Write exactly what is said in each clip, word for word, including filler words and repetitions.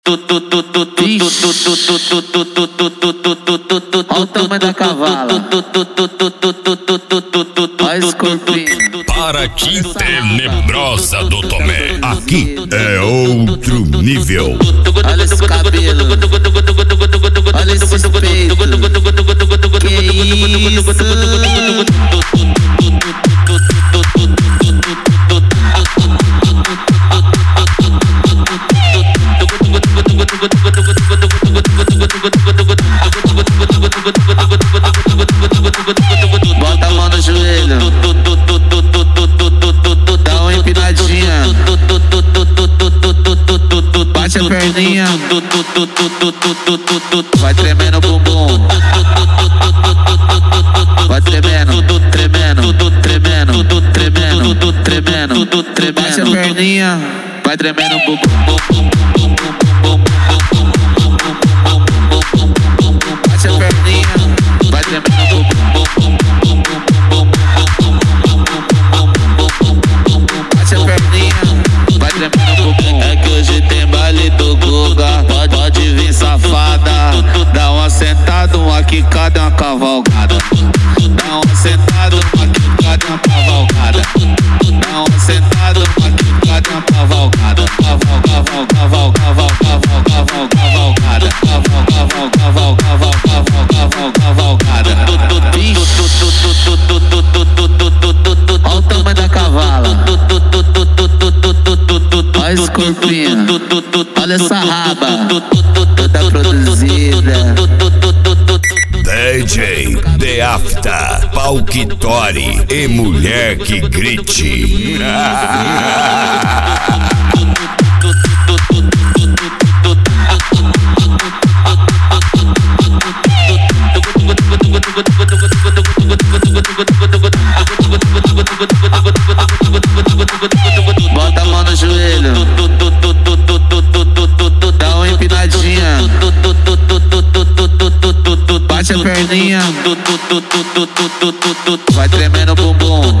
Olha o tamanho da cavala. Olha esse corpinho. Paraty Tenebrosa do Tomé. Aqui é outro nível. Olha esse cabelo. Olha esse peito. Que isso? Bota a mão no joelho, dá uma empinadinha, bate a perninha, vai tremendo o bumbum, vai tremendo, tremendo, tremendo, tremendo, tremendo, tremendo, bate a perninha, vai tremendo o bumbum. Bate a perninha, vai tremendo o bumbum. Bate a perninha, vai tremendo o bumbum. É que hoje tem baile do Guga, pode, pode vir safada. Dá uma sentada, uma quicada e uma cavalgada. Dá uma sentada, uma quicada e uma cavalgada. Dá uma sentada, uma quicada e uma cavalgada. Caval, caval, caval, caval, caval, caval, cavalgada. Caval, caval, caval, caval, caval, caval, cavalgada. Olha o tamanho da cavala. Olha esse corpinho. Olha essa raba toda produzida. D J The Afta, Palquitori e mulher que grite. Bota a mão no joelho, dá uma empinadinha, bate a perninha, vai tremendo o bumbum,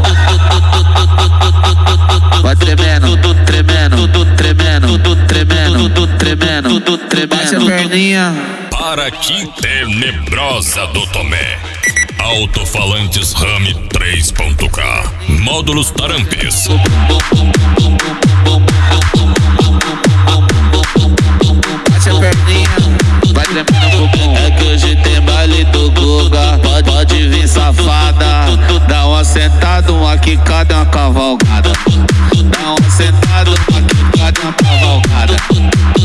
vai tremendo, tremendo, tremendo, tremendo, tremendo, bate a perninha. Paraty Tenebrosa do Tomé. Alto-falantes Rame três ponto K. Módulos Tarampes. Bate a perninha, vai tremendo o bumbum. É que hoje tem baile do Guga, pode, pode vir safada. Dá uma sentada, uma quicada e uma cavalgada. Dá uma sentada, uma quicada e uma cavalgada.